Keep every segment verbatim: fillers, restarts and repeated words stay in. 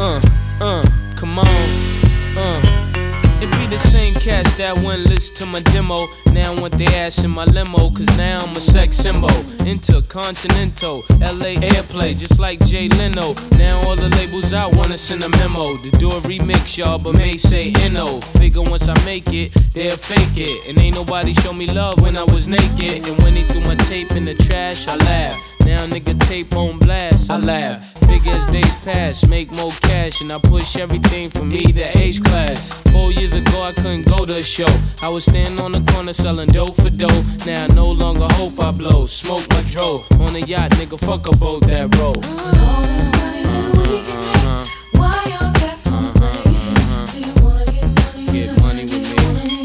Uh, uh, come on, uh. It be the same cats that wouldn't listen to my demo. Now I want their ass in my limo, cause now I'm a sex symbol. Intercontinental, L A airplay, just like Jay Leno. Now all the labels out wanna send a memo to do a remix, y'all, but may say N O. Figure once I make it, they'll fake it. And ain't nobody show me love when I was naked. And when they threw my tape in the trash, I laugh. Now nigga tape on blast, I laugh. Figure as days pass, make more cash, and I push everything from me to H class. Four years ago I couldn't go to a show. I was standing on the corner selling dope for dough. Now I no longer hope I blow. Smoke my dro on a yacht, nigga, fuck a boat that roll. All this money that we can take, why y'all cats wanna play? Do you wanna get money with Get money with me.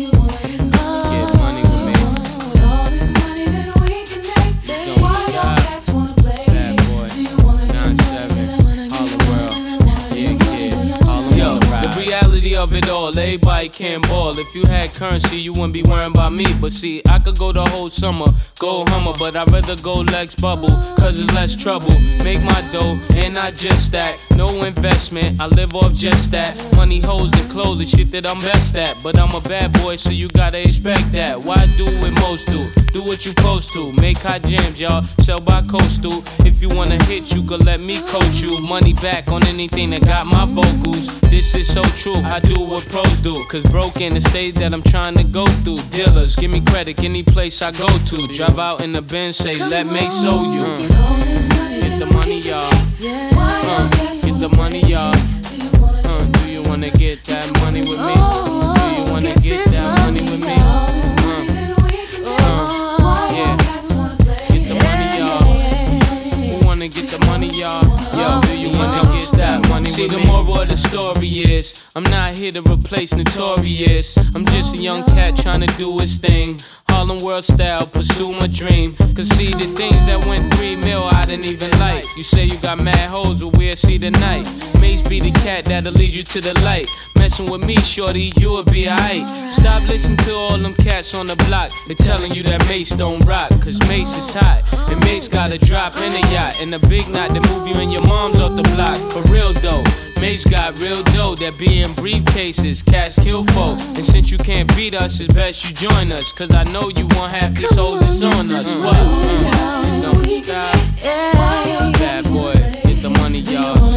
Get money with me. All this money that we can make, why y'all cats wanna play? Bad boy, Do you wanna get nine seven, Harlem World, yeah, kid, Harlem Yo, the reality of it all, everybody can ball. If you had currency, you wouldn't be worrying about me. But see, I could go the whole summer, go Hummer, but I'd rather go Lex Bubble, cause it's less trouble. Make my dough, and not just that. No investment, I live off just that. Money, hoes, and clothes, the shit that I'm best at. But I'm a bad boy, so you gotta expect that. Why do what most do? Do what you supposed to. Make hot jams, y'all, sell by coastal. If you wanna hit, you could let me coach you. Money back on anything that got my vocals. This is so true, I do what pros do. Cause broke in the stage that I'm trying to go through. Dealers, give me credit, any place I go to. Drive out in the Benz, say, let me show you. Uh. Get the money, y'all. Uh, get the money, y'all. Uh, do you wanna get that money with me? Do you wanna get that money with me? Uh, uh, yeah. Get the money, y'all. Who wanna get the money, y'all? Yo, do you wanna get that money with me? See, the moral of the story is, I'm not here to replace Notorious. I'm just a young cat trying to do his thing. Harlem World style, pursue my dream. Cause see, the things that went three mil, I didn't even like. You say you got mad hoes, but we'll see tonight. Mace be the cat that'll lead you to the light. Messing with me, shorty, you'll be alright. Stop listening to all them cats on the block. They're telling you that Mace don't rock, cause Mace is hot. And Mace got a drop in a yacht. And a big knot that move you and your mom's off the block. For real though, Mace got real dough that be in briefcases. Cats kill folk. And since you can't beat us, it's best you join us. Cause I know you won't have these hoes that's on us. What? Uh, don't stop. Bad boy, get the money, y'all.